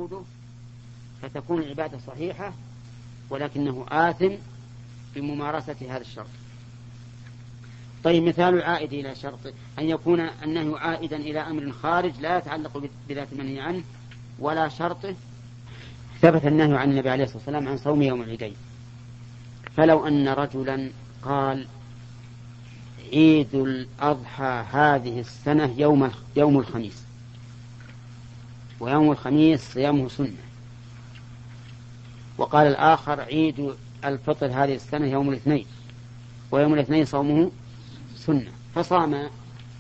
شروطه فتكون العبادة صحيحة، ولكنه آثم بممارسة هذا الشرط. طيب مثال العائد إلى شرط أن يكون النهي عائدا إلى أمر خارج لا يتعلق بذات المنهي عنه ولا شرطه. ثبت النهي عن النبي عليه الصلاة والسلام عن صوم يوم العيدين، فلو أن رجلا قال عيد الأضحى هذه السنة يوم الخميس، ويوم الخميس صيامه سنة، وقال الآخر عيد الفطر هذه السنة يوم الاثنين، ويوم الاثنين صومه سنة، فصام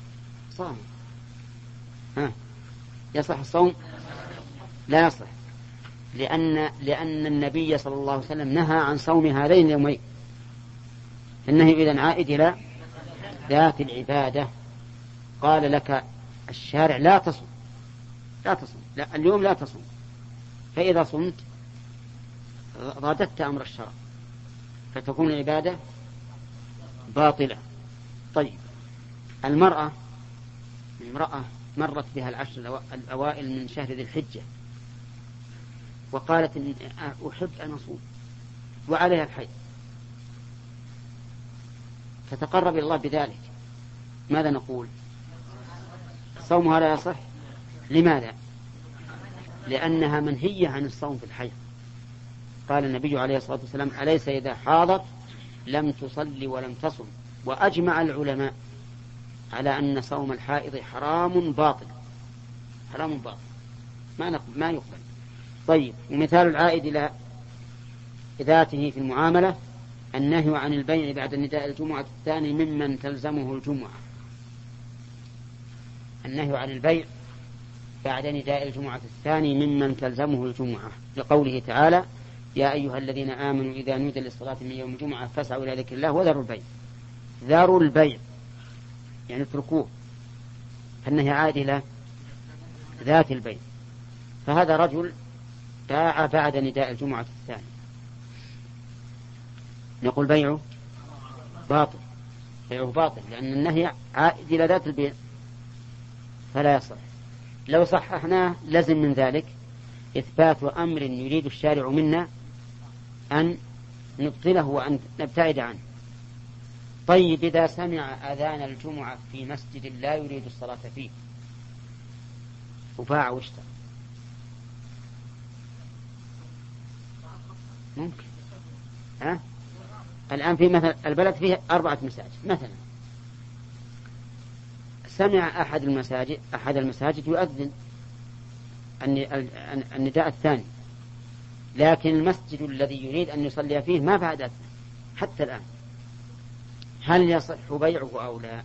يصح الصوم؟ لا يصح، لأن النبي صلى الله عليه وسلم نهى عن صوم هذين اليومين. النهي إذن عائد إلى ذات العبادة. قال لك الشارع لا تصم لا اليوم لا تصم، فإذا صمت رددت أمر الشرع فتكون العبادة باطلة. طيب امرأة مرت بها العشر الأوائل من شهر ذي الحجة وقالت إن أحب أن أصوم وعليها الحيض، فتقرب إلى الله بذلك، ماذا نقول؟ صومها لا يصح. لماذا؟ لأنها منهية عن الصوم في الحيض. قال النبي عليه الصلاة والسلام أليس إذا حاضت لم تصلي ولم تصم، وأجمع العلماء على أن صوم الحائض حرام باطل ما يقبل. طيب ومثال العائد إلى ذاته في المعاملة النهي عن البيع بعد نداء الجمعة الثاني ممن تلزمه الجمعة. النهي عن البيع بعد نداء الجمعة الثاني ممن تلزمه الجمعة، لقوله تعالى يا أيها الذين آمنوا إذا نودي للصلاة من يوم الجمعة فاسعوا إلى ذكر الله وذروا البيع. ذروا البيع يعني اتركوه، فالنهي عائد إلى ذات البيع. فهذا رجل باع بعد نداء الجمعة الثاني، نقول بيعه باطل لأن النهي عائد إلى ذات البيع فلا يصح. لو صححناه لازم من ذلك إثبات أمر يريد الشارع منا أن نبطله وأن نبتعد عنه. طيب إذا سمع أذان الجمعة في مسجد لا يريد الصلاة فيه وباع واشترى، ممكن الآن في مثل البلد فيه 4 مساجد مثلا، سمع أحد المساجد يؤذن النداء الثاني، لكن المسجد الذي يريد أن يصلي فيه ما بعد أذن حتى الآن، هل يصح بيعه أو لا؟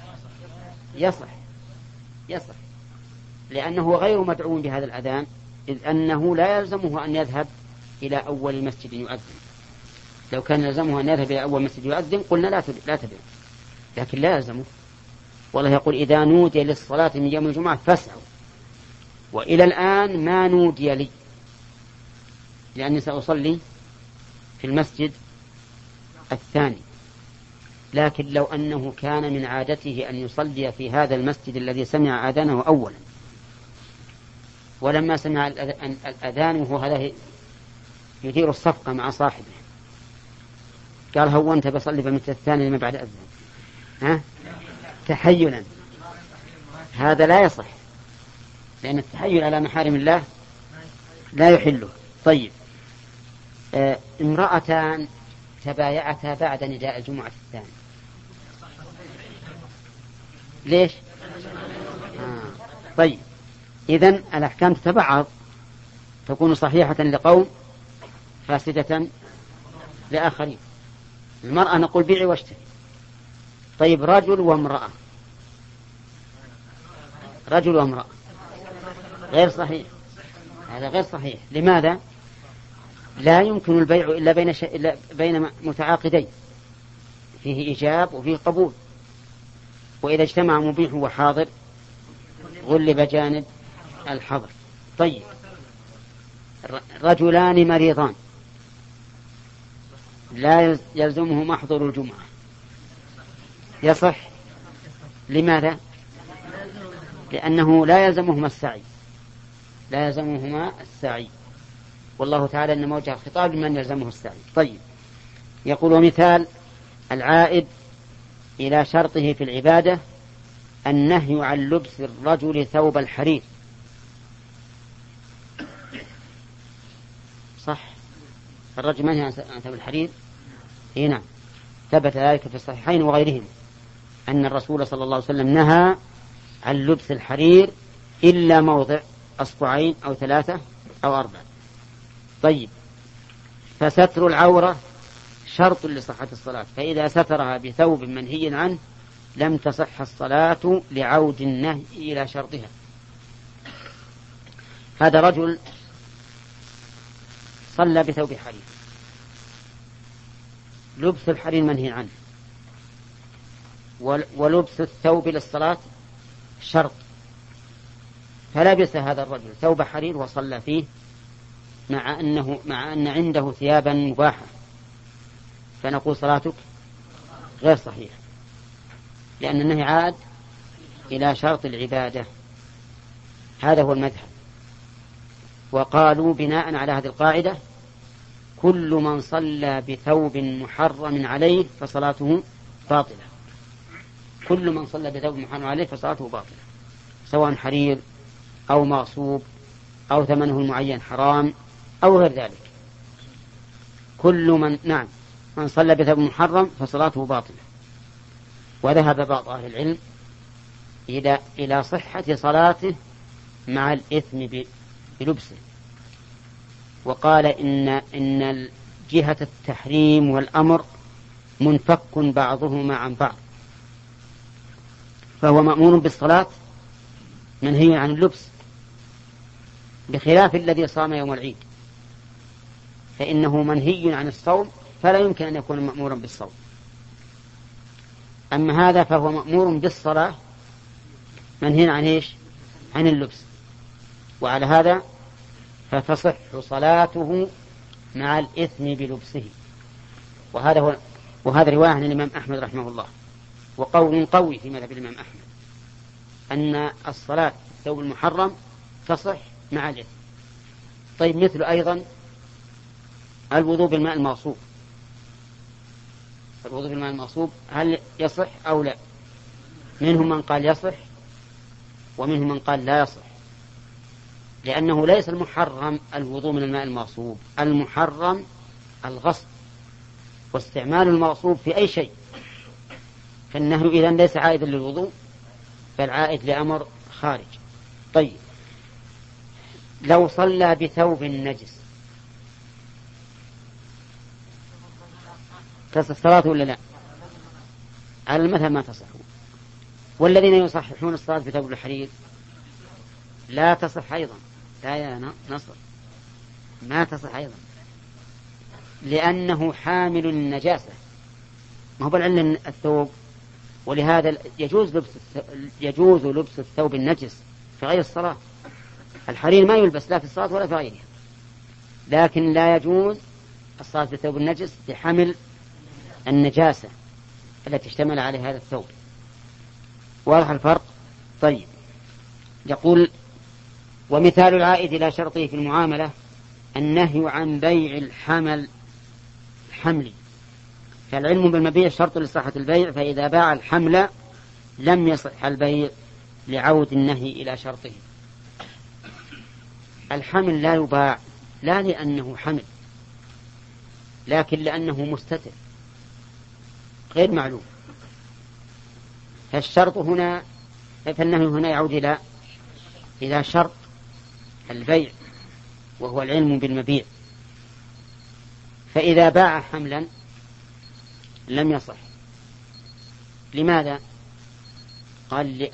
يصح لأنه غير مدعو بهذا الأذان، إذ أنه لا يلزمه أن يذهب إلى أول مسجد يؤذن. لو كان يلزمه أن يذهب إلى أول مسجد يؤذن قلنا لا تبيع، لكن لا يلزمه. والله يقول إذا نودي للصلاة من يوم الجمعة فاسعوا، وإلى الآن ما نودي لي لأني سأصلي في المسجد الثاني، لكن لو أنه كان من عادته أن يصلي في هذا المسجد الذي سمع آذانه أولا، ولما سمع الأذان وهو هذا يدير الصفقة مع صاحبه قال هو أنت بصلي بمثل الثاني لما بعد أذن تحيلا، هذا لا يصح لأن التحيل على محارم الله لا يحله. طيب امرأتان تبايعتا بعد نداء الجمعة الثاني، ليش؟ طيب إذن الأحكام تتبعض، تكون صحيحة لقوم فاسدة لآخرين. المرأة نقول بيعي واشتري. طيب رجل وامرأة غير صحيح، هذا غير صحيح. لماذا؟ لا يمكن البيع إلا بين متعاقدين فيه إيجاب وفيه قبول، وإذا اجتمع مبيح وحاضر غلب جانب الحظر. طيب رجلان مريضان لا يلزمه محضر الجمعة يصح. لماذا؟ لأنه لا يلزمهما السعي، لا يلزمهما السعي، والله تعالى إنما وجه الخطاب لمن يلزمه السعي. طيب، يقول ومثال العائد إلى شرطه في العبادة النهي عن لبس الرجل ثوب الحرير. صح، الرجل منهي عن ثوب الحرير. نعم، ثبت ذلك في الصحيحين وغيرهم أن الرسول صلى الله عليه وسلم نهى عن لبس الحرير إلا موضع أصبعين أو 3 أو 4. طيب، فستر العورة شرط لصحة الصلاة، فإذا سترها بثوب منهي عنه لم تصح الصلاة لعود النهي إلى شرطها. هذا رجل صلى بثوب حرير، لبس الحرير منهي عنه، ولبس الثوب للصلاة شرط، فلبس هذا الرجل ثوب حرير وصلى فيه مع أن عنده ثيابا مباحة، فنقول صلاتك غير صحيحة، لأن النهي عاد إلى شرط العبادة. هذا هو المذهب. وقالوا بناء على هذه القاعدة كل من صلى بثوب محرم عليه فصلاته باطلة. كل من صلى بثوب محرم عليه فصلاته باطلة، سواء حرير أو مغصوب أو ثمنه المعين حرام أو غير ذلك. كل من صلى بثوب محرم فصلاته باطلة. وذهب بعض أهل العلم إلى صحة صلاته مع الإثم بلبسه، وقال إن جهة التحريم والأمر منفك بعضهما عن بعض، فهو مأمور بالصلاة منهي عن اللبس، بخلاف الذي صام يوم العيد فإنه منهي عن الصوم فلا يمكن أن يكون مأمورا بالصوم. أما هذا فهو مأمور بالصلاة منهي عن إيش؟ عن اللبس. وعلى هذا فتصح صلاته مع الإثم بلبسه. وهذا رواية عن الإمام أحمد رحمه الله، وقول قوي في مذهب الإمام أحمد أن الصلاة في الثوب المحرم تصح مع الإثم. طيب، مثل أيضا الوضوء بالماء المغصوب. الوضوء بالماء المغصوب هل يصح أو لا؟ منهم من قال يصح ومنهم من قال لا يصح، لأنه ليس المحرم الوضوء من الماء المغصوب، المحرم الغصب واستعمال المغصوب في أي شيء، فإنه إذن ليس عائدا للوضوء بل عائد لأمر خارج. طيب، لو صلى بثوب نجس تصح صلاته ولا لا؟ على المذهب ما تصح، والذين يصححون الصلاة بثوب الحرير لا تصح أيضا. لا يا نصر، ما تصح أيضا، لأنه حامل النجاسة، ما هو بالعلم الثوب، ولهذا يجوز لبس الثوب النجس في غير الصلاة. الحرير ما يلبس لا في الصلاة ولا في غيرها، لكن لا يجوز الصلاة بالثوب النجس لحمل النجاسة التي اشتمل عليها هذا الثوب. واضح الفرق؟ طيب، يقول ومثال العائد إلى شرطه في المعاملة النهي عن بيع الحمل، فالعلم بالمبيع شرط لصحة البيع، فإذا باع الحمل لم يصح البيع لعود النهي إلى شرطه. الحمل لا يباع لا لأنه حمل، لكن لأنه مستتر غير معلوم، فالشرط هنا فالنهي هنا يعود إلى شرط البيع وهو العلم بالمبيع. فإذا باع حملا لم يصح. لماذا؟ قال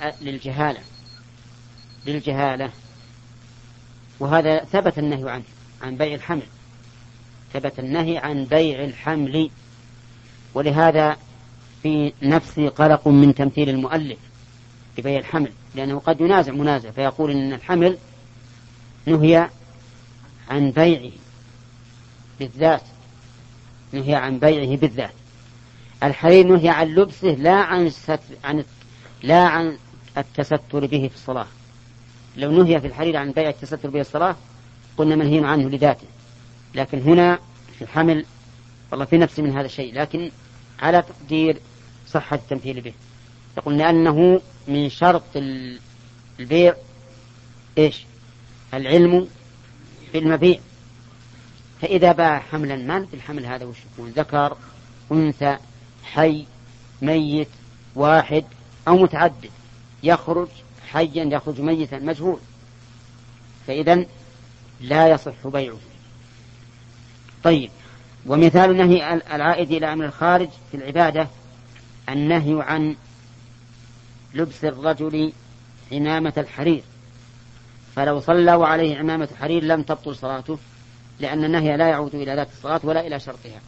للجهالة، وهذا ثبت النهي عن بيع الحمل، ثبت النهي عن بيع الحمل. ولهذا في نفسي قلق من تمثيل المؤلف ببيع الحمل، لأنه قد ينازع منازع فيقول إن الحمل نهي عن بيعه بالذات، نهي عن بيعه بالذات. الحرير نهي عن لبسه لا عن التستر به في الصلاة، لو نهي في الحرير عن بيع التستر به الصلاة قلنا منهي عنه لذاته، لكن هنا في الحمل والله في نفس من هذا الشيء، لكن على تقدير صحة التمثيل به. يقول لأنه من شرط البيع إيش؟ العلم بالمبيع. فإذا باع حملا، ما ندري الحمل هذا وش يكون، ذكر أنثى، حي، ميت، واحد أو متعدد، يخرج حيا يخرج ميتا، مجهول، فإذا لا يصح بيعه. طيب، ومثال النهي العائد إلى أمر الخارج في العبادة النهي عن لبس الرجل عمامة الحرير، فلو صلى وعليه عمامة حرير لم تبطل صلاته، لأن النهي لا يعود إلى ذات الصلاة ولا إلى شرطها.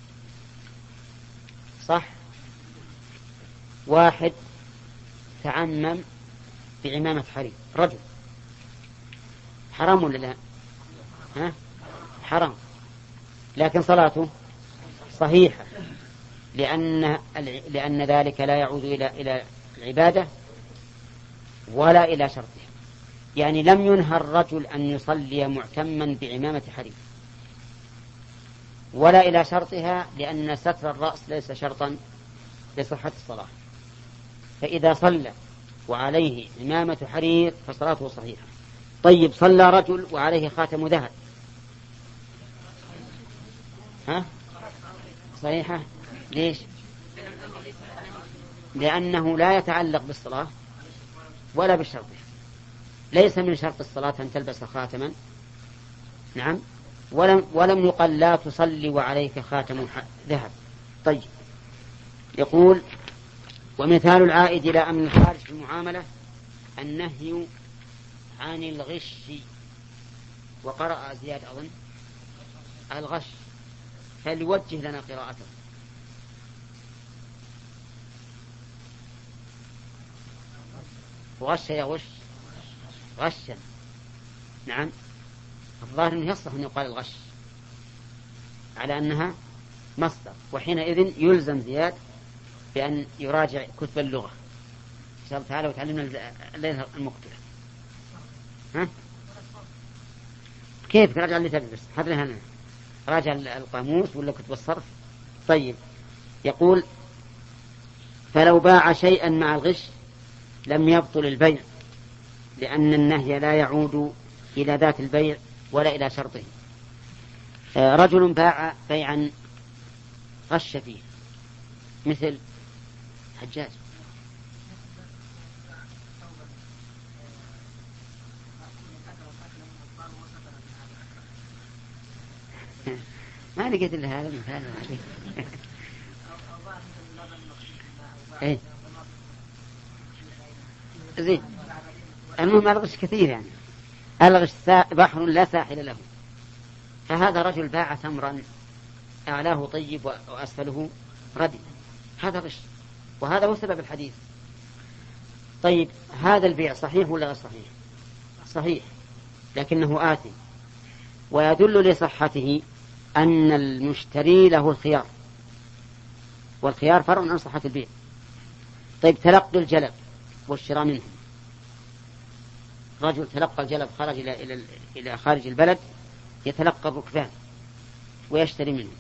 صح؟ واحد تعمم بعمامة حرير، رجل، حرام ولا لا؟ ها؟ حرام، لكن صلاته صحيحة، لأن ذلك لا يعود إلى العبادة ولا إلى شرطها. يعني لم ينهى الرجل أن يصلي معتما بعمامة حرير ولا إلى شرطها، لأن ستر الرأس ليس شرطا لصحة الصلاة. فإذا صلى وعليه عمامة حرير فصلاته صحيحة. طيب، صلى رجل وعليه خاتم ذهب، ها؟ صحيحة. ليش؟ لأنه لا يتعلق بالصلاة ولا بالشرط، ليس من شرط الصلاة أن تلبس خاتما، نعم، ولم يقل لا تصلي وعليك خاتم ذهب. طيب، يقول ومثال العائد إلى أمن الخارج في المعاملة النهي عن الغش. وقرأ زياد أظن الغش، فليوجه لنا قراءته. غش يغش غشا، نعم، الظاهر أنه يصح أن يقال الغش على أنها مصدر، وحينئذ يلزم زياد بأن يراجع كتب اللغة إن شاء الله تعالى وتعلمنا الليلة المقبلة. ها؟ كيف راجع اللي تدرس؟ حضر هنا راجع القاموس ولا كتب الصرف. طيب، يقول فلو باع شيئا مع الغش لم يبطل البيع، لأن النهي لا يعود إلى ذات البيع ولا إلى شرطه. رجل باع بيعا غش فيه، مثل حجاج، ما لقيت إلا هذا المثال. إيه زين، المهم الغش كثير، يعني الغش بحر لا ساحل له. فهذا رجل باع تمرا أعلاه طيب وأسفله ردي، هذا غش، وهذا هو سبب الحديث. طيب، هذا البيع صحيح ولا غير صحيح؟ صحيح، لكنه آثم، ويدل لصحته أن المشتري له الخيار، والخيار فرع عن صحة البيع. طيب، تلقي الجلب والشراء منه، رجل تلقى الجلب خرج إلى خارج البلد يتلقى الركبان ويشتري منه،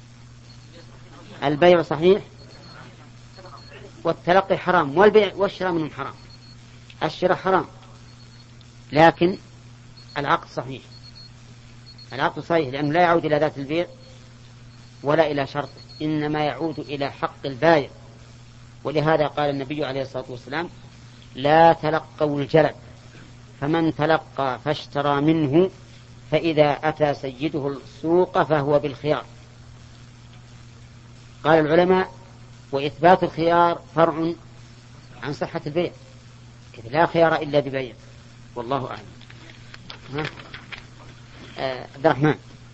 البيع صحيح والتلقي حرام، والبيع والشراء منهم حرام. الشراء حرام لكن العقد صحيح، العقد صحيح لأنه لا يعود إلى ذات البيع ولا إلى شرط، إنما يعود إلى حق البائع. ولهذا قال النبي عليه الصلاة والسلام لا تلقوا الجلب، فمن تلقى فاشترى منه فإذا أتى سيده السوق فهو بالخيار. قال العلماء وإثبات الخيار فرع عن صحة البيع، لا خيار إلا ببيع، والله أعلم. عبد الرحمن.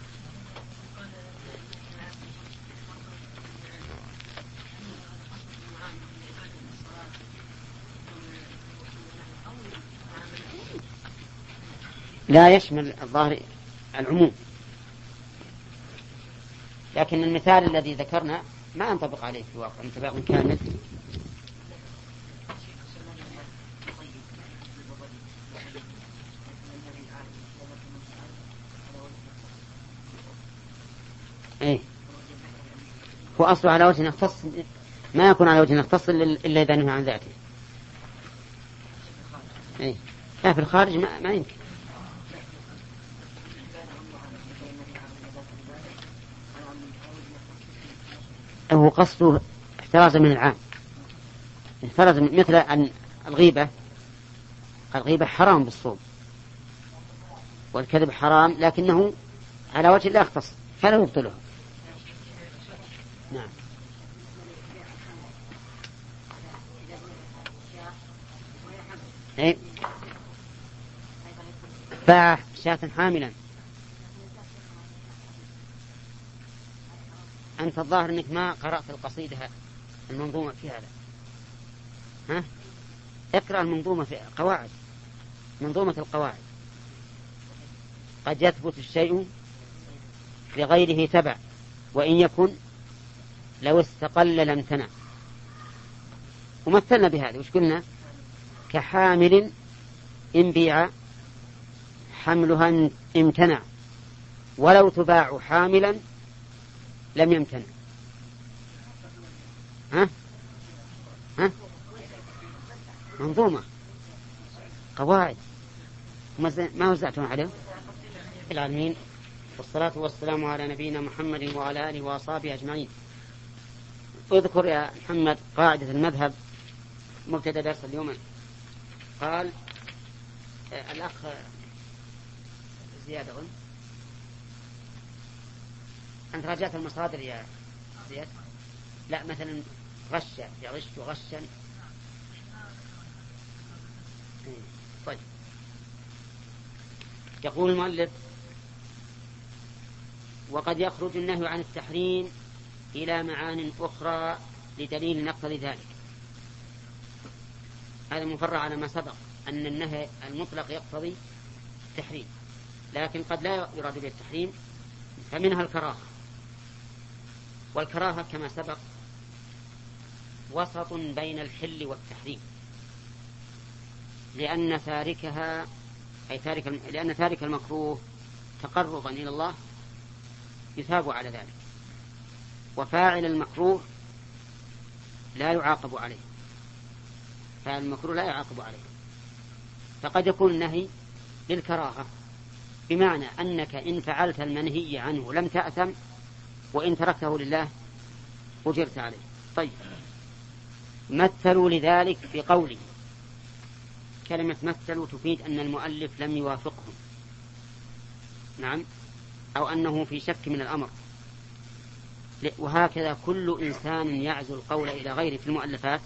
لا يشمل الظاهر العموم، لكن المثال الذي ذكرنا ما ينطبق عليه في الواقع انطباق كامل. إيه هو أصله على وجه يختص، ما يكون على وجه يختص إلا إذا نهى عن ذاته. إيه لا في الخارج ما يمكن. هو قصده احترازا من العام، احتراز مثل أن الغيبة حرام بالصوم، والكذب حرام لكنه على وجه لا يختص فلا يبطله. نعم. إيه باع شاة حاملا. أنت الظاهر أنك ما قرأت القصيدة المنظومة في هذا. ها اقرأ المنظومة في قواعد، منظومة القواعد. قد يثبت الشيء لغيره تبع، وإن يكن لو استقل لم تنع. ومثلنا بهذا وش قلنا؟ كحامل إن بيع حملها امتنع، ولو تباع حاملا لم يمتنع. ها منظومة قواعد ما وزعتم عليه العالمين. والصلاة والسلام على نبينا محمد وعلى آله وأصحابه أجمعين. اذكر يا محمد قاعدة المذهب مبتدأ درس اليوم. قال الأخ زياد أظن أنت راجعت المصادر يا زياد؟ لا مثلا غش يغش وغشا. طيب يقول المؤلف وقد يخرج النهي عن التحريم إلى معان أخرى لدليل نقتضي ذلك. هذا مفرع على ما سبق أن النهي المطلق يقتضي التحريم، لكن قد لا يراد به التحريم، فمنها الكراهة. والكراهة كما سبق وسط بين الحل والتحريم، لأن تارك المكروه تقربا إلى الله يثاب على ذلك، وفاعل المكروه لا يعاقب عليه، فاعل المكروه لا يعاقب عليه. فقد يكون النهي للكراهة، بمعنى أنك إن فعلت المنهي عنه لم تأثم، وإن تركته لله أجرت عليه. طيب مثلوا لذلك بقوله. كلمة مثلوا تفيد أن المؤلف لم يوافقهم، نعم، أو أنه في شك من الأمر. وهكذا كل إنسان يعزو القول إلى غيره في المؤلفات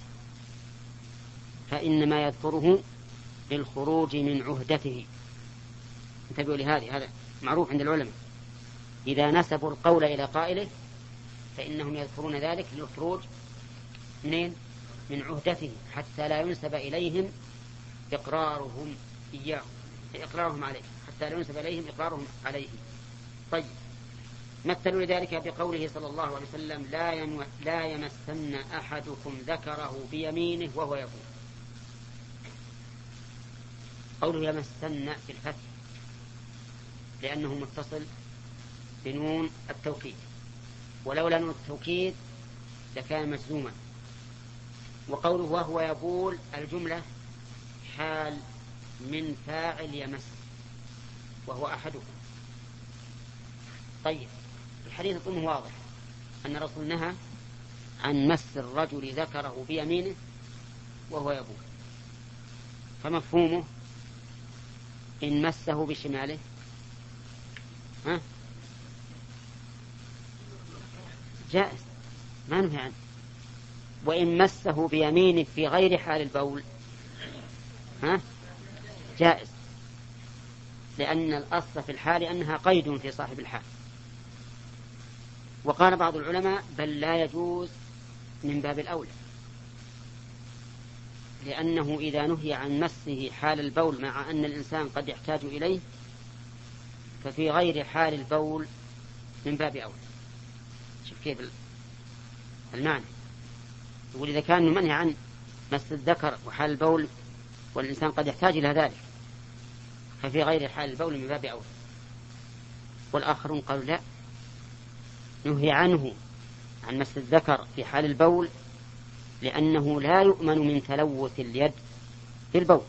فإنما يذكره للخروج من عهدته. انتبهوا لهذه، هذا معروف عند العلماء، إذا نسبوا القول إلى قائله فإنهم يذكرون ذلك للخروج من عهدته، حتى لا ينسب إليهم إقرارهم عليه، حتى لا ينسب إليهم إقرارهم عليه. طيب مثلوا لذلك بقوله صلى الله عليه وسلم لا يمسن أحدكم ذكره بيمينه وهو يبول. قوله يمسن في الفتح لأنه متصل بنون التوكيد، ولولا نون التوكيد لكان مجزوما. وقوله وهو يبول الجملة حال من فاعل يمس وهو أحدكم. طيب الحديث يكون واضح أن الرسول نهى عن مس الرجل ذكره بيمينه وهو يبول، فمفهومه إن مسه بشماله جائز ما نهي عنه، وإن مسه بيمينه في غير حال البول جائز، لأن الأصل في الحال أنها قيد في صاحب الحال. وقال بعض العلماء بل لا يجوز من باب الأولى، لأنه إذا نهي عن مسه حال البول مع أن الإنسان قد يحتاج إليه ففي غير حال البول من باب أولى. شوف كيف المعنى، يقول إذا كان منهي عن مس الذكر وحال البول والإنسان قد يحتاج إلى ذلك ففي غير حال البول من باب أولى. والآخرون قالوا لا، نهي عنه عن مس الذكر في حال البول لأنه لا يؤمن من تلوث اليد بالبول.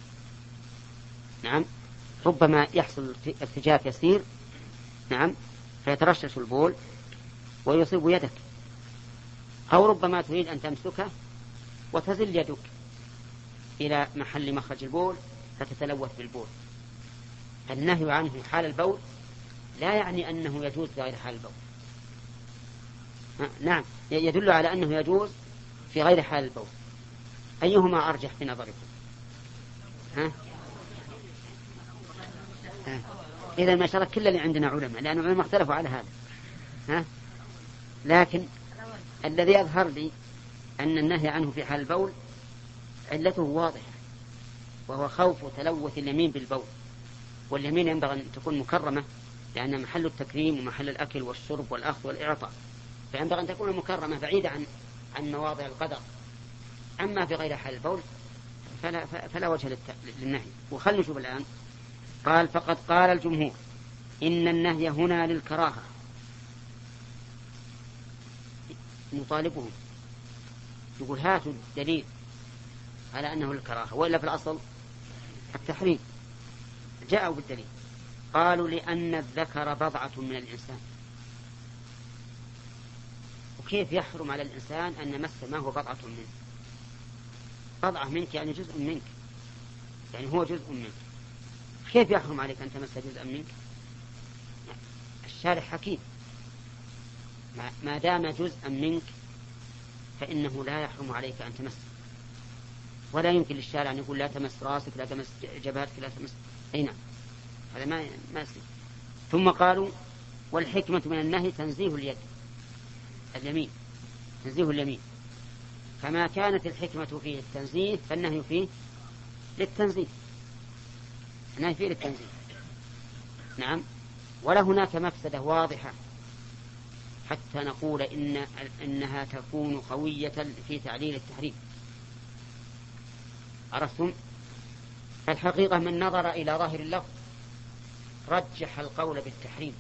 نعم، ربما يحصل ارتجاف يسير، نعم، فيترشش البول ويصيب يدك، أو ربما تريد أن تمسكه وتزل يدك إلى محل مخرج البول فتتلوث بالبول. النهي عنه حال البول لا يعني أنه يجوز في غير حال البول. نعم، يدل على أنه يجوز في غير حال البول. أيهما أرجح في نظركم؟ إذا ما شرك كل اللي عندنا علماء، لأن العلماء اختلفوا على هذا. لكن الذي يظهر لي أن النهي عنه في حال البول علته واضحة، وهو خوف تلوث اليمين بالبول، واليمين ينبغي أن تكون مكرمة لأن محل التكريم ومحل الأكل والشرب والأخذ والإعطاء، فينبغي أن تكون مكرمة بعيدة عن مواضع القدر. أما في غير حال البول فلا وجه للنهي. وخلنا نشوف الآن. قال فقد قال الجمهور إن النهي هنا للكراهة. نطالبهم يقول هاتوا الدليل على أنه للكراهة، وإلا في الأصل التحريم. جاءوا بالدليل، قالوا لأن الذكر بضعة من الإنسان. وكيف يحرم على الإنسان أن يمس ما هو بضعة منه؟ بضعة منك يعني جزء منك، يعني هو جزء منك، كيف يحرم عليك أن تمس جزءا منك؟ الشارع حكيم، ما دام جزءا منك فإنه لا يحرم عليك أن تمس. ولا يمكن للشارع أن يقول لا تمس راسك، لا تمس جبهتك، لا تمس. أي نعم، هذا ما يصير. ثم قالوا والحكمة من النهي تنزيه اليد، اليمين، تنزيه اليمين. فما كانت الحكمة فيه التنزيه فالنهي فيه للتنزيه، النهي فيه للتنزيه. نعم. ولا هناك مفسدة واضحة حتى نقول إنها تكون قوية في تعليل التحريم. عرفتم؟ الحقيقة من نظر إلى ظاهر اللفظ رجح القول بالتحريم،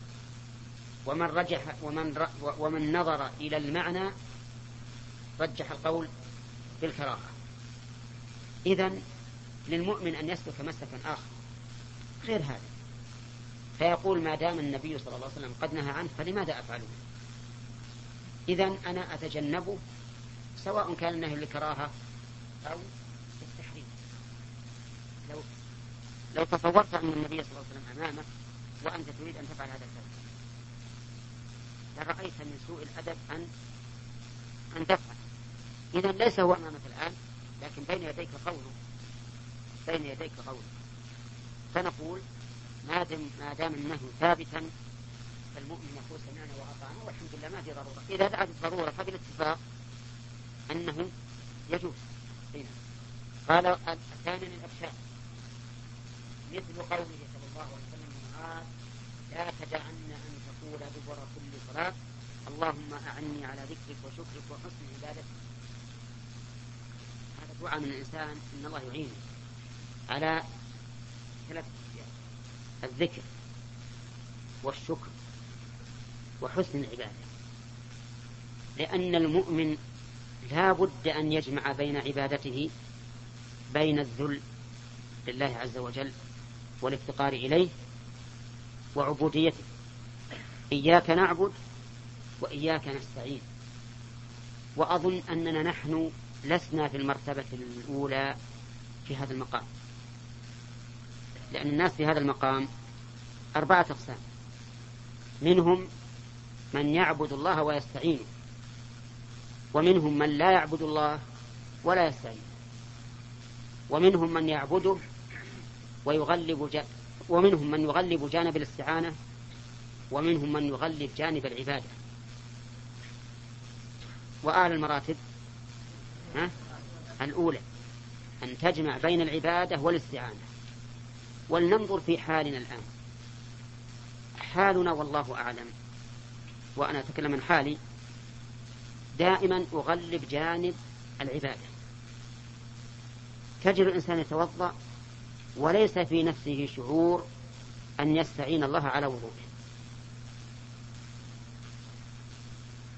ومن نظر إلى المعنى رجح القول بالكراهة. إذن للمؤمن أن يسلك مسلكا آخر غير هذا، فيقول ما دام النبي صلى الله عليه وسلم قد نهى عنه فلماذا أفعله؟ إذن أنا أتجنبه سواء كان النهي للكراهة أو للتحريم. لو تصورت أن النبي صلى الله عليه وسلم أمامك وأنت تريد أن تفعل هذا الفعل لرأيت من سوء الأدب أن تفعل. إذن ليس هو أمامك الآن، لكن بين يديك قوله، فنقول ما دام النهي ثابتا فالمؤمن يقول سمعنا وأطعنا والحمد لله ما في ضرورة. إذا دعت الضرورة فبالاتفاق أنه يجوز. قال الثاني من الأفشاء مثل قوله صلى الله عليه وسلم لمعاذ لا تدعن أن تقول دبر كل صلاة اللهم أعني على ذكرك وشكرك وحسن عبادتك. هذا دعاء من الإنسان إن الله يعينه على ثلاث أشياء: الذكر والشكر وحسن العبادة. لأن المؤمن لا بد أن يجمع بين عبادته بين الذل لله عز وجل والافتقار إليه وعبوديته. إياك نعبد وإياك نستعين. وأظن أننا نحن لسنا في المرتبة الأولى في هذا المقام، لأن الناس في هذا المقام 4 أقسام: منهم من يعبد الله ويستعينه، ومنهم من لا يعبد الله ولا يستعين، ومنهم من يعبده ومنهم من يغلب جانب الاستعانة، ومنهم من يغلب جانب العبادة. وأعلى المراتب الأولى أن تجمع بين العبادة والاستعانة. ولننظر في حالنا الآن. حالنا والله أعلم، وأنا أتكلم عن حالي، دائما أغلب جانب العبادة. تجد الإنسان يتوضأ وليس في نفسه شعور أن يستعين الله على وضوءه،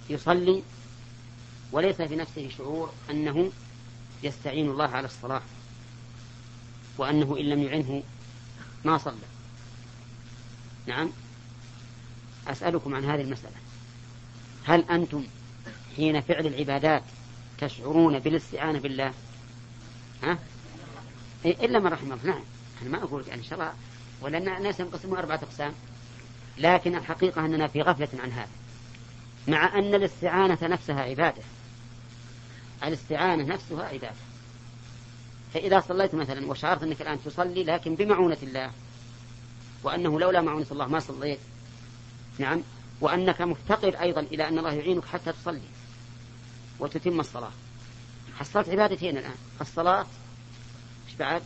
يصلي وليس في نفسه شعور أنه يستعين الله على الصلاة، وأنه إن لم يعنه ما صلى. نعم. أسألكم عن هذه المسألة، هل أنتم حين فعل العبادات تشعرون بالاستعانة بالله؟ ها؟ إلا من رحم الله. نعم، أنا ما أقول إن شاء الله، ولا الناس ينقسموا 4 أقسام، لكن الحقيقة أننا في غفلة عن هذا، مع أن الاستعانة نفسها عبادة. الاستعانة نفسها عبادة. فإذا صليت مثلا وشعرت أنك الآن تصلي لكن بمعونة الله، وأنه لولا معونة الله ما صليت، نعم، وأنك مفتقر أيضا إلى أن الله يعينك حتى تصلي وتتم الصلاة، حصلت عبادتين الآن، الصلاة إيش بعد؟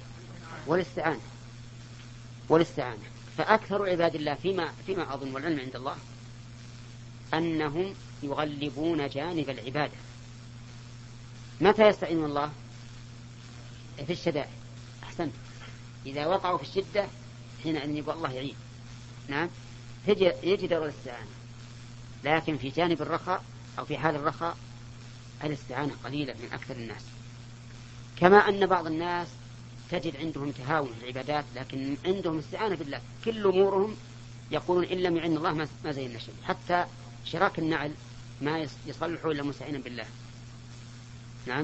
والاستعانة. فأكثر عباد الله فيما أظن والعلم عند الله أنهم يغلبون جانب العبادة. متى يستعين الله؟ في الشدائد. أحسنت. إذا وقعوا في الشدة حينئذ يقول الله يعين. نعم، يجد الاستعانة. لكن في جانب الرخاء أو في حال الرخاء الاستعانة قليلة من أكثر الناس. كما أن بعض الناس تجد عندهم تهاون في العبادات، لكن عندهم استعانة بالله. كل أمورهم يقولون إن لم يعن الله ما زينا شيء. حتى شراك النعل ما يصلحوا إلا مستعينا بالله. نعم.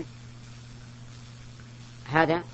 هذا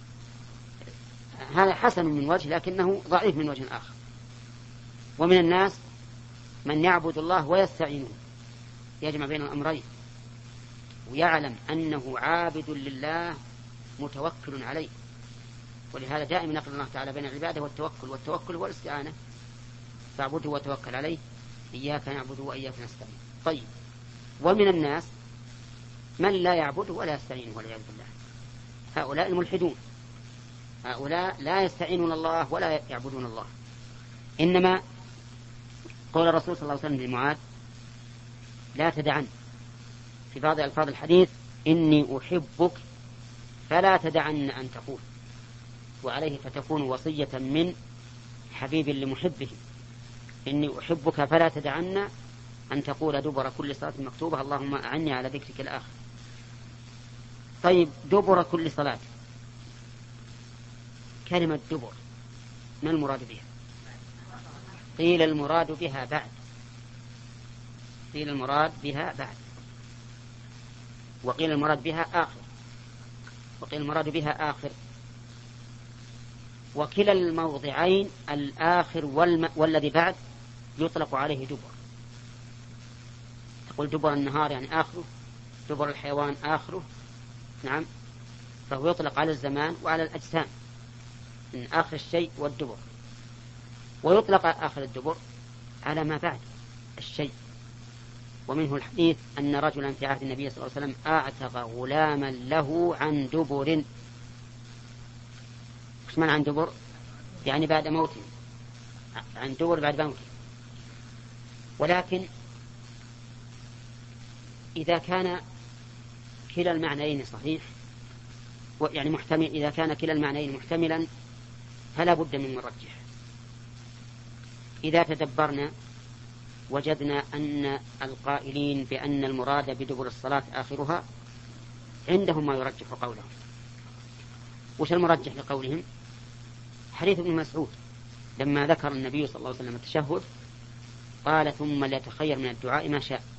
حسن من وجه، لكنه ضعيف من وجه آخر. ومن الناس من يعبد الله ويستعينه، يجمع بين الأمرين، ويعلم أنه عابد لله متوكل عليه. ولهذا دائما نقل الله تعالى بين العبادة والتوكل هو الاستعانة. فاعبده وتوكل عليه، إياك نعبد وإياك نستعين. طيب، ومن الناس من لا يعبده ولا يستعينه والعياذ بالله. هؤلاء الملحدون، هؤلاء لا يستعينون الله ولا يعبدون الله. إنما قول الرسول صلى الله عليه وسلم لمعاذ: لا تدعن، في بعض ألفاظ الحديث: إني أحبك فلا تدعن أن تقول. وعليه فتكون وصية من حبيب لمحبه: إني أحبك فلا تدعن أن تقول دبر كل صلاة مكتوبة اللهم أعني على ذكرك الآخر. طيب، دبر كل صلاة، كلمة دبر ما المراد بها؟ قيل المراد بها بعد، وقيل المراد بها آخر، وكلا الموضعين الآخر والذي بعد يطلق عليه دبر. تقول دبر النهار يعني آخره، دبر الحيوان آخره. نعم، فهو يطلق على الزمان وعلى الأجسام، من آخر الشيء والدبر. ويطلق آخر الدبر على ما بعد الشيء. ومنه الحديث أن رجلا في عهد النبي صلى الله عليه وسلم أعتق غلاما له عن دبر. وش معنى عن دبر؟ يعني بعد موته، عن دبر بعد موته. ولكن إذا كان كلا المعنيين صحيح، يعني محتمل، إذا كان كلا المعنيين محتملا فلا بد من مرجح. إذا تدبرنا وجدنا أن القائلين بأن المراد بدبر الصلاة آخرها عندهم ما يرجح قولهم. وش المرجح لقولهم؟ حديث ابن مسعود لما ذكر النبي صلى الله عليه وسلم التشهد قال: ثم ليتخير من الدعاء ما شاء،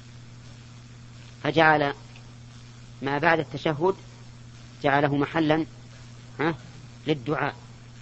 فجعل ما بعد التشهد جعله محلا للدعاء.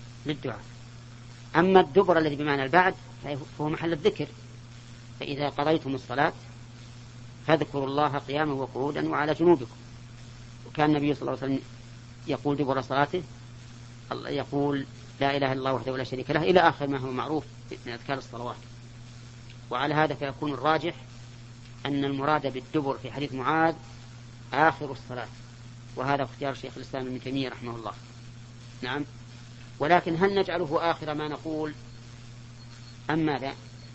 أما الدبر الذي بمعنى البعد فهو محل الذكر: فإذا قضيتم الصلاة فاذكروا الله قياما وقعودا وعلى جنوبكم. وكان النبي صلى الله عليه وسلم يقول دبر صلاته يقول: لا إله إلا الله وحده لا شريك له، إلى آخر ما هو معروف من أذكار الصلوات. وعلى هذا فيكون الراجح أن المراد بالدبر في حديث معاذ آخر الصلاة، وهذا اختيار شيخ الإسلام ابن تيمية رحمه الله. نعم. ولكن هل نجعله آخر ما نقول أم ماذا؟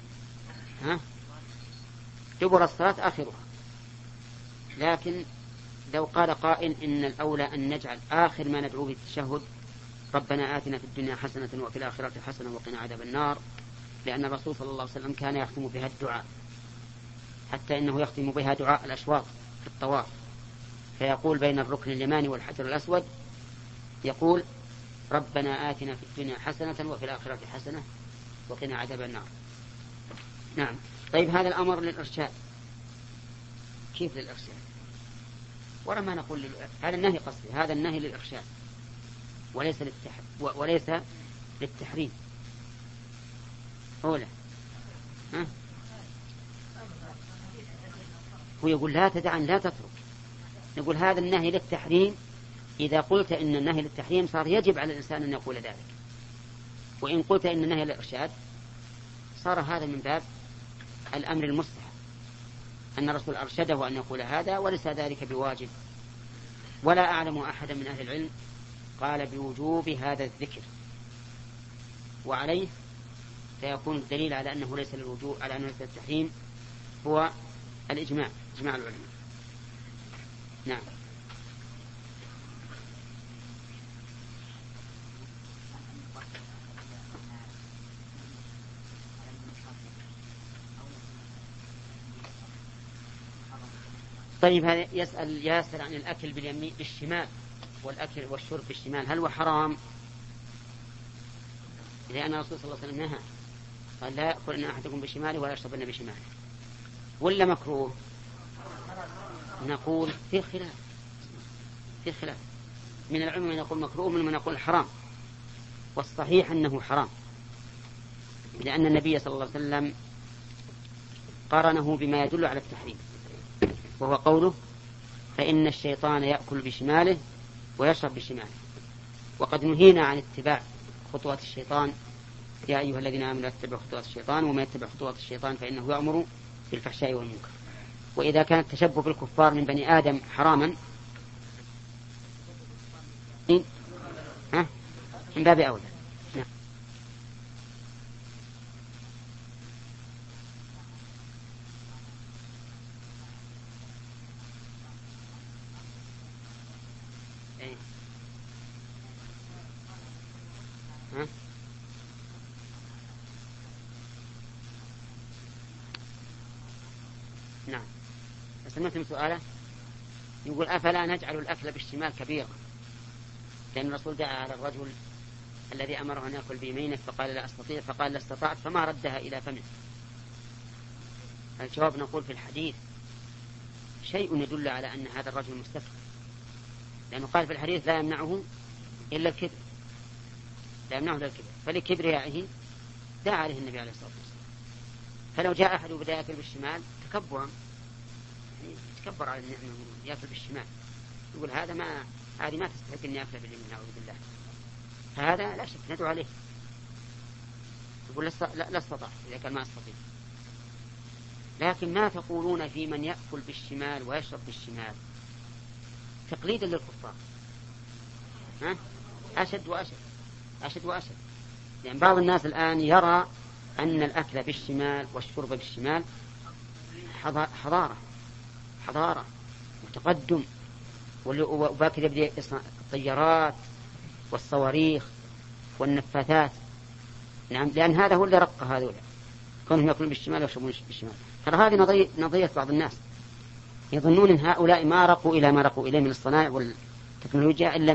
دبر الصلاة آخرها. لكن لو قال قائل إن الأولى أن نجعل آخر ما ندعو في التشهد ربنا آتنا في الدنيا حسنة وفي الآخرة حسنة وقنا عذاب النار، لأن الرسول صلى الله عليه وسلم كان يختم بها الدعاء. حتى إنه يختم بها دعاء الأشواط في الطواف، فيقول بين الركن اليماني والحجر الأسود يقول: ربنا آتنا في الدنيا حسنة وفي الآخرة حسنة وقنا عذاب النار. نعم. طيب هذا الأمر للإرشاد، كيف للإرشاد؟ ولا ما نقول هذا النهي قصدي، هذا النهي للإرشاد وليس للتحريم. أولا هو يقول لا تدع لا تترك، نقول هذا النهي للتحريم. إذا قلت إن النهي للتحريم صار يجب على الإنسان أن يقول ذلك، وإن قلت إن النهي للإرشاد صار هذا من باب الأمر المستحب، أن الرسول أرشده أن يقول هذا وليس ذلك بواجب. ولا أعلم أحدا من أهل العلم قال بوجوب هذا الذكر، وعليه فيكون الدليل على أنه ليس للوجوب، على أنه ليس للتحريم، هو الإجماع، إجماع العلماء. نعم. طيب هذا يسأل عن الأكل باليمين بالشمال والأكل والشرب بالشمال، هل هو حرام؟ لأن الرسول صلى الله عليه وسلم نهى، قال لا يأكل إن أحدكم بشماله ولا يشربن بشماله. ولا مكروه؟ نقول في خلاف من العلماء من يقول مكروه ومن من يقول حرام، والصحيح أنه حرام، لأن النبي صلى الله عليه وسلم قارنه بما يدل على التحريم، وهو قوله: فإن الشيطان يأكل بشماله ويشرب بشماله. وقد نهينا عن اتباع خطوات الشيطان: يا أيها الذين آمنوا لا تتبعوا خطوات الشيطان وما يتبع خطوات الشيطان فإنه يأمر بالفحشاء والمنكر. وإذا كان التشبه بالكفار من بني آدم حراما من باب أولى. نعم. نعم. بس مثل سؤاله يقول: أفلا نجعل الأكل بالشمال كبيرا؟ لأن الرسول دعا على الرجل الذي أمره أن يأكل بيمينه فقال لا أستطيع، فقال لا استطعت، فما ردها إلى فمه. الجواب نقول في الحديث شيء يدل على أن هذا الرجل مستفد، لأنه قال في الحديث: لا يمنعه إلا الكبر، لا يمنعه إلا الكبر، فلكبريائه دعا عليه النبي عليه الصلاة والسلام. فلو جاء أحد وبدأ يأكل بالشمال تكبرا، يعني يتكبر على النعمة يأكل بالشمال، يقول هذه ما تستحق أن يأكل باليمين، نعوذ بالله. فهذا لا شك ندعو عليه، يقول لا استطاع إذا كان ما استطيع. لكن ما تقولون في من يأكل بالشمال ويشرب بالشمال تقليدا للكفار؟ أشد وأشد. لأن بعض الناس الآن يرى أن الأكل بالشمال والشرب بالشمال حضارة وتقدم، وباكر يبدأ يصنع الطيارات والصواريخ والنفاثات. نعم، لأن هذا هو اللي رق هذولا، كونهم يأكلون بالشمال ويشربون بالشمال. ترى هذه نظرية بعض الناس، يظنون أن هؤلاء ما رقوا إلى ما رقوا إليه من الصناعة والتكنولوجيا إلا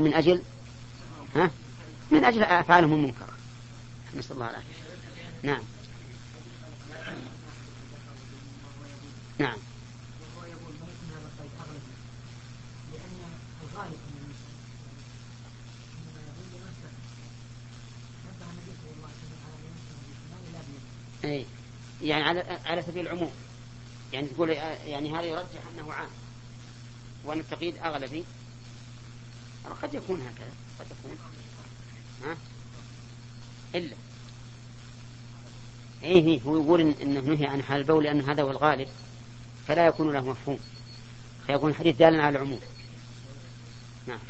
من أجل أفعالهم المنكرة، نسأل الله العافية. نعم. نعم. أي يعني على سبيل العموم، يعني تقول يعني هذا يرجح أنه عام وأن التقييد أغلبي. قد يكون هكذا، قد يكون إلا هو يقول إنه نهي عن حال البول لأن هذا هو الغالب، فلا يكون له مفهوم، فيكون الحديث دالا على العموم. نعم.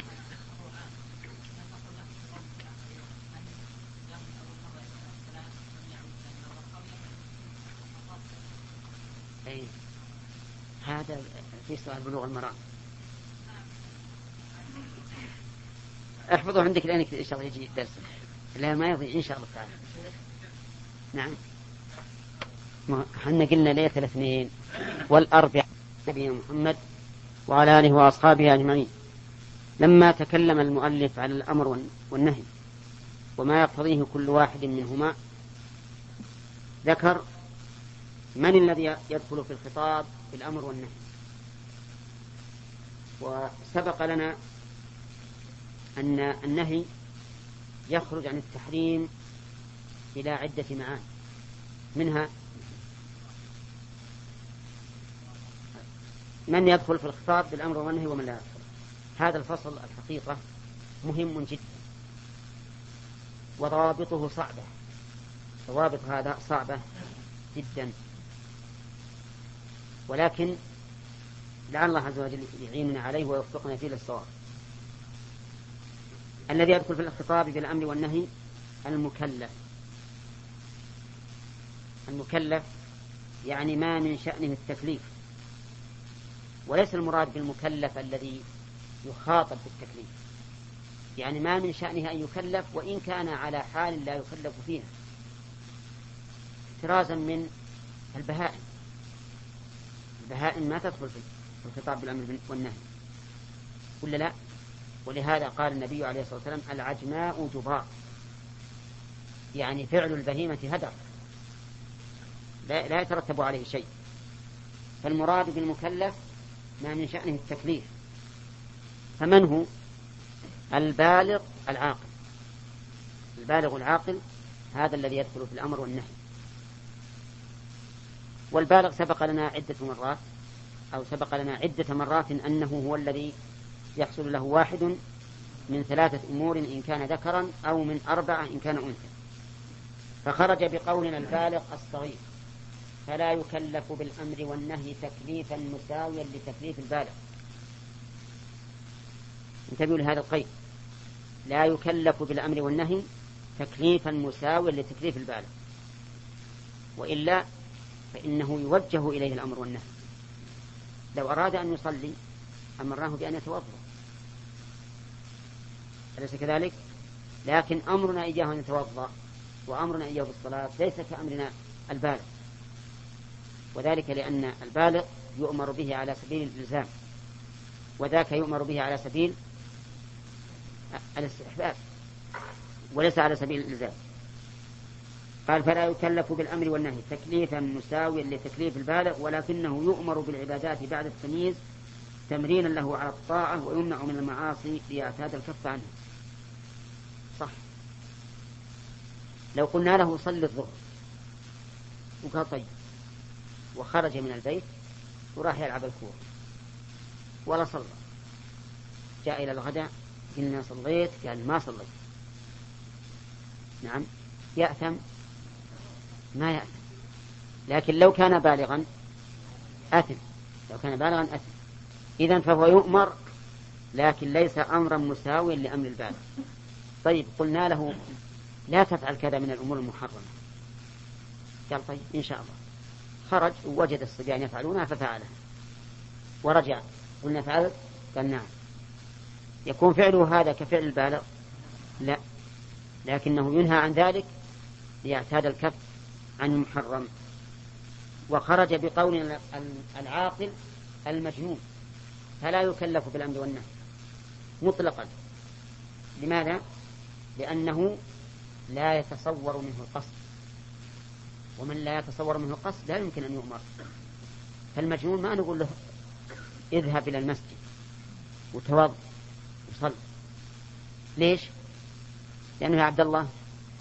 هذا في سؤال بلوغ المرام، احفظه عندك لأنك إن شاء الله يجي الدرس، لا ما يضيع إن شاء الله تعالى. نعم. حنا قلنا ليلة الاثنين والأربعاء نبينا محمد وعلى آله وأصحابه أجمعين. لما تكلم المؤلف على الأمر والنهي وما يقتضيه كل واحد منهما، ذكر من الذي يدخل في الخطاب بالأمر والنهي. وسبق لنا أن النهي يخرج عن التحريم إلى عدة معاني، منها من يدخل في الخطاب بالأمر والنهي ومن لا يدخل. هذا الفصل الحقيقة مهم جدا، وضوابطه صعبة، ضوابط هذا صعبة جدا، ولكن لعل الله عز وجل يعيننا عليه ويوفقنا فيه للصواب. الذي يدخل في الخطاب بالأمر والنهي المكلف يعني ما من شأنه التكليف، وليس المراد بالمكلف الذي يخاطب بالتكليف، يعني ما من شأنه أن يكلف وإن كان على حال لا يكلف فيها، احترازا من البهائم ما تدخل في الخطاب بالأمر والنهي ولا لا؟ ولهذا قال النبي عليه الصلاة والسلام العجماء جبار، يعني فعل البهيمة هدر لا يترتب عليه شيء. فالمراد بالمكلف ما من شأنه التكليف. فمن هو؟ البالغ العاقل هذا الذي يدخل في الأمر والنهي. والبالغ سبق لنا عدة مرات أنه هو الذي يحصل له واحد من 3 أمور إن كان ذكرا أو من 4 إن كان أنثى. فخرج بقولنا البالغ الصغير، فلا يكلف بالأمر والنهي تكليفا مساويا لتكليف البالغ. انتبهوا لهذا القيد، لا يكلف بالأمر والنهي تكليفا مساويا لتكليف البالغ، وإلا فإنه يوجه إليه الأمر والنهي. لو أراد أن يصلي أمرناه بأن يتوضأ، أليس كذلك؟ لكن أمرنا إياه أن يتوضأ وأمرنا إياه بالصلاة ليس كأمرنا البالغ، وذلك لأن البالغ يؤمر به على سبيل الإلزام، وذاك يؤمر به على سبيل الاستحباب وليس على سبيل الإلزام. قال فلا يكلف بالأمر والنهي تكليفا مساويا لتكليف البالغ، ولكنه يؤمر بالعبادات بعد التمييز تمرينا له على الطاعة، ويمنع من المعاصي ليعتاد الكف عنه. صح، لو قلنا له صل الظهر وقال طيب، وخرج من البيت وراح يلعب الكورة ولا صلى، جاء إلى الغداء قلنا صليت، قال ما صليت، نعم يأثم؟ ما يأثم. لكن لو كان بالغا أثم، إذن فهو يؤمر لكن ليس أمرا مساويا لأمر البالغ. طيب قلنا له لا تفعل كذا من الأمور المحرمة، قال طيب إن شاء الله. خرج ووجد الصبيان يفعلونها ففعلها ورجع، قلنا فعلت؟ قال نعم. يكون فعله هذا كفعل البالغ؟ لا، لكنه ينهى عن ذلك ليعتاد الكف عن المحرم. وخرج بقول العاقل المجنون، فلا يكلف بالأمر والنهي مطلقا. لماذا؟ لأنه لا يتصور منه القصد، ومن لا يتصور منه القصد لا يمكن أن يؤمر. فالمجنون ما نقول له اذهب إلى المسجد وتوضأ وصل. ليش؟ لأنه يا عبد الله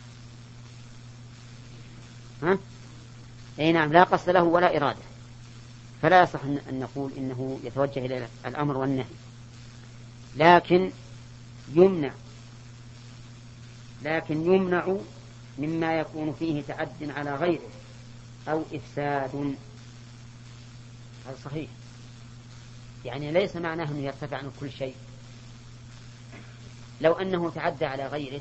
أي نعم لا قصد له ولا إرادة، فلا يصح أن نقول إنه يتوجه إلى الأمر والنهي. لكن يمنع مما يكون فيه تعد على غيره أو إفساد. هذا صحيح، يعني ليس معناه أنه يرتفع عن كل شيء. لو أنه تعدى على غيره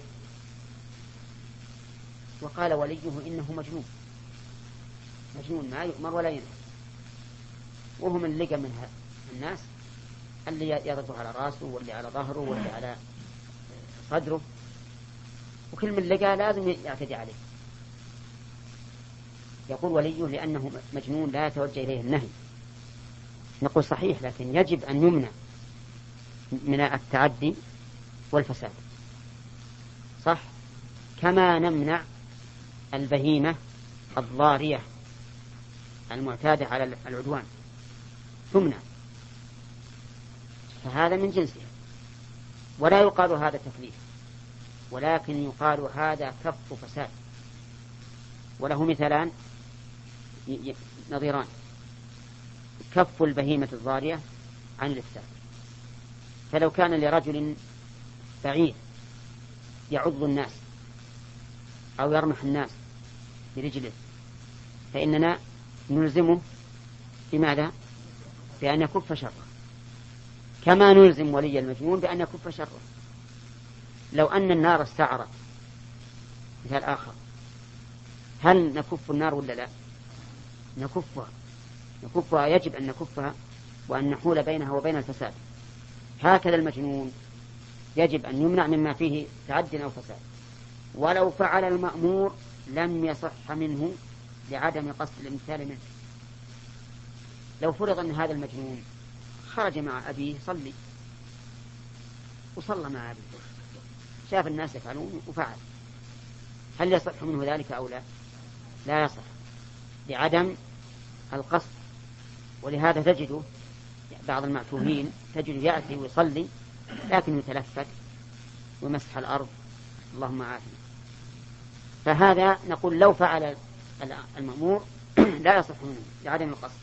وقال وليه إنه مجنون ما يؤمر ولا ينهى، وهم اللي لقى من الناس اللي يضرب على راسه واللي على ظهره واللي على صدره، وكل من لقى لازم يعتدي عليه. يقول وليه لأنه مجنون لا يتوجه إليه النهي. نقول صحيح، لكن يجب أن يمنع من التعدي والفساد، صح، كما نمنع البهيمة الضارية المعتادة على العدوان تمنع، فهذا من جنسها، ولا يقال هذا تكليف، ولكن يقال هذا كف فساد. وله مثالان نظيران: كف البهيمة الضارية عن الإفساد، فلو كان لرجل بعيد يعض الناس أو يرمح الناس برجله فإننا نلزمه بماذا؟ بأن يكف شره، كما نلزم ولي المجنون بأن يكف شره. لو أن النار استعرت، مثال آخر، هل نكف النار ولا لا؟ نكفها، يجب أن نكفها وأن نحول بينها وبين الفساد. هكذا المجنون يجب أن يمنع مما فيه تعد أو فساد، ولو فعل المأمور لم يصح منه لعدم قصد الامتثال منه. لو فرض أن هذا المجنون خرج مع أبيه صلي وصلى مع أبيه، شاف الناس يفعلون وفعل، هل يصح منه ذلك أو لا؟ لا يصح لعدم القصد. ولهذا تجد بعض المعتوهين تجد يأتي ويصلي لكن يتلفت ومسح الأرض، اللهم عافنا. فهذا نقول لو فعل المأمور لا يصح منه لعدم القصد.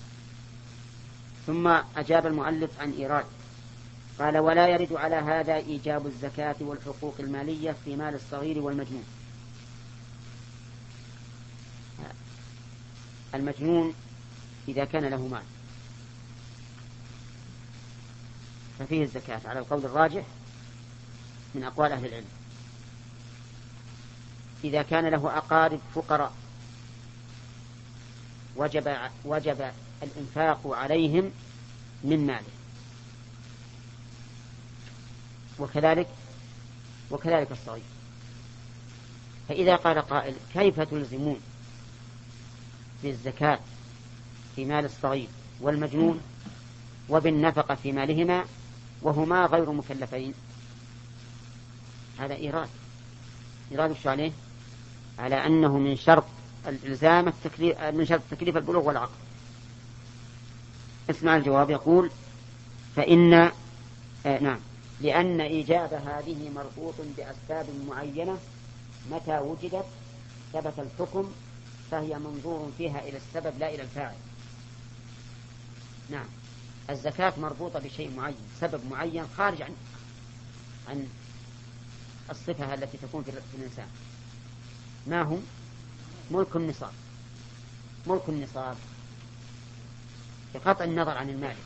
ثم أجاب المؤلف عن إيراد، قال: ولا يرد على هذا إيجاب الزكاة والحقوق المالية في مال الصغير والمجنون. المجنون إذا كان له مال ففيه الزكاة على القول الراجح من أقوال أهل العلم. إذا كان له أقارب فقراء وجب الإنفاق عليهم من ماله، وكذلك الصغير. فإذا قال قائل: كيف تلزمون بالزكاة في مال الصغير والمجنون وبالنفقة في مالهما وهما غير مكلفين؟ هذا إيراد وش عليه؟ على أنه من شرط الإلزام من شرط تكليف البلوغ والعقل. اسمع الجواب، يقول: لأن إيجاب هذه مربوط بأسباب معينة، متى وجدت ثبت الحكم، فهي منظور فيها إلى السبب لا إلى الفاعل. نعم، الزكاة مربوطة بشيء معين، سبب معين خارج عن الصفة التي تكون في الإنسان. ما هو؟ ملك النصاب بقطع النظر عن المال.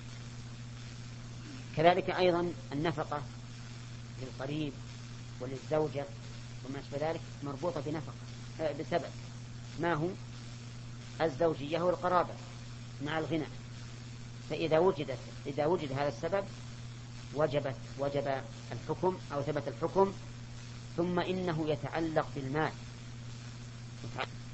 كذلك أيضا النفقة للقريب وللزوجة وما أشبه ذلك مربوطة بسبب. ما هو؟ الزوجية والقرابة مع الغنى. فإذا وجد هذا السبب وجب الحكم أو ثبت الحكم. ثم إنه يتعلق بالمال،